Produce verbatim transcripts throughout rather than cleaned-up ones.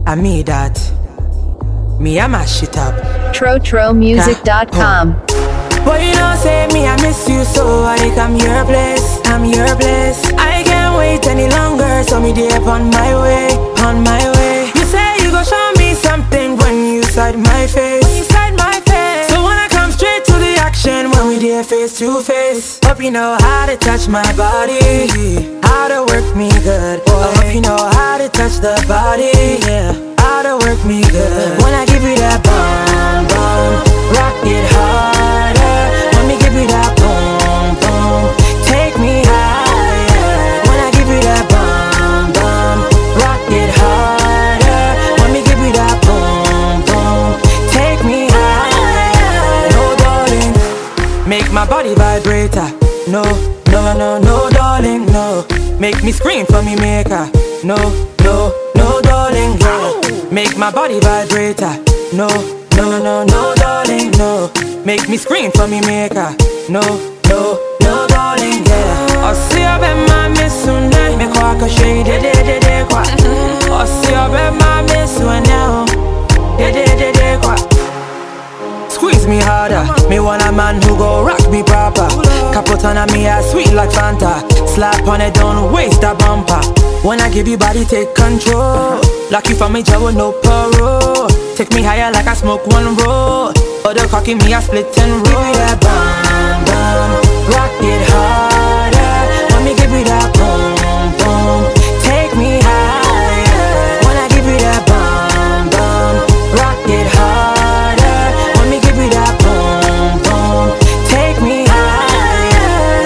I me that. Me, I mash it up. tro tro music dot com. But you know, say me, I miss you so I come your place, I'm your place. I can't wait any longer, so me dey on my way, on my way. You say you go show me something when you side my face, when you side my face. So when I come straight to the action, when we dey face to face. Hope you know how to touch my body, how to work me good. I hope you know how to touch the body, yeah, how to work me good. When I give you that bomb, bomb, rock it harder. Let me give you that boom, boom, take me higher. When I give you that bomb, bomb, rock it harder. Let me give you that boom, boom, take me higher. No darling, make my body vibrator. No, no, no, no darling, no. Make me scream for me maker. No, no, no darling, yeah. Make my body vibrator. No, no, no, no darling, no. Make me scream for me maker. No, no, no darling, yeah. I see I bet my miss soon. Me quack a shade, de de de de quack. I see I bet my miss one now. De de de de quack. Squeeze me harder. Me want a man who go rock me proper. Capot on me a sweet like Fanta. Slap on it, don't waste a bumper. When I give you body, take control. Lock you from me jaw with no parole. Take me higher like I smoke one roll. Other cocky me a split and roll. Give me that bomb, bomb, rock it harder. Let me give you that boom, boom, take me higher. When I give you that bomb, bomb, rock it harder. Let me give you that boom, boom, take me higher.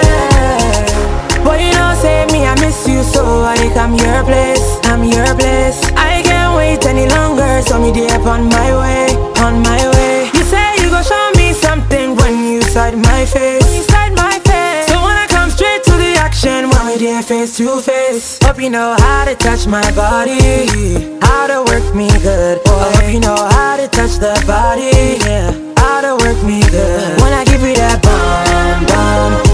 But you know, say me, I miss you so I come your place, I'm your place. I can't wait any longer, so me dey up on my way, on my way. You say you go show me something when you side my face, when you side my face. So when I come straight to the action, when we dey face to face. Hope you know how to touch my body, how to work me good. I hope you know how to touch the body, yeah, how to work me good. When I give you that bomb, bomb,